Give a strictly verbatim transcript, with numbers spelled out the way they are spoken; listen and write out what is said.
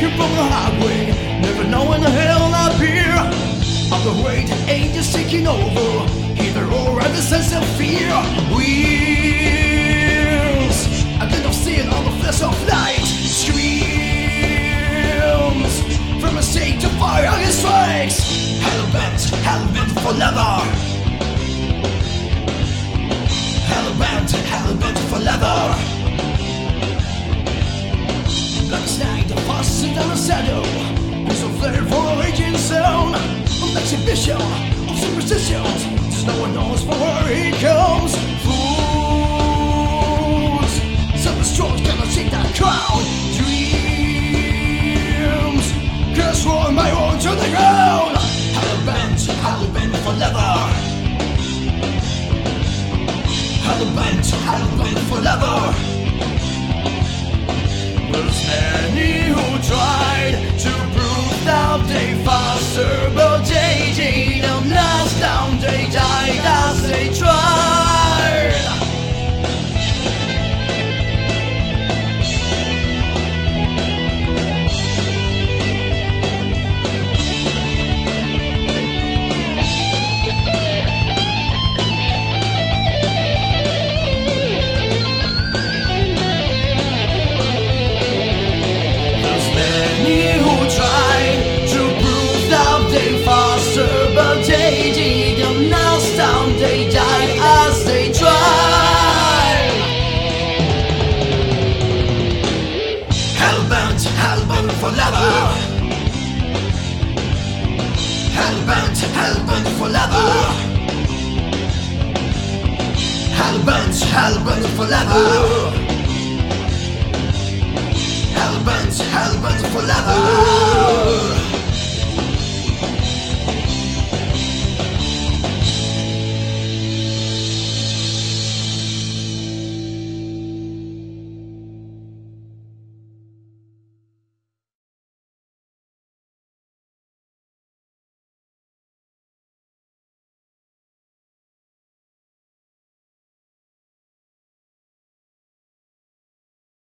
taken from the highway, never knowing the hell appear. Of the great angels taking over, hear the roar and the sense of fear. Wheels, a kind of sin on the flash of light. Screams from a state of fire and strikes. Hellbent, hellbent for leather. Hellbent, hellbent for leather. Blackest night, passing down a shadow. There's a flare for a raging zone. An exhibition of superstitions. Just no one knows from where he comes. Fools, some strong cannot shake that crowd. Dreams, curse roar my own to the ground. Hellbent, hellbent for leather. Hellbent, hellbent for leather. There's many who tried to prove that they faster, but they didn't last down. They died as they tried. But they didn't last down, they died as they tried. Hellbent, hellbent for leather. Hellbent, hellbent for leather. Hellbent, hellbent for leather.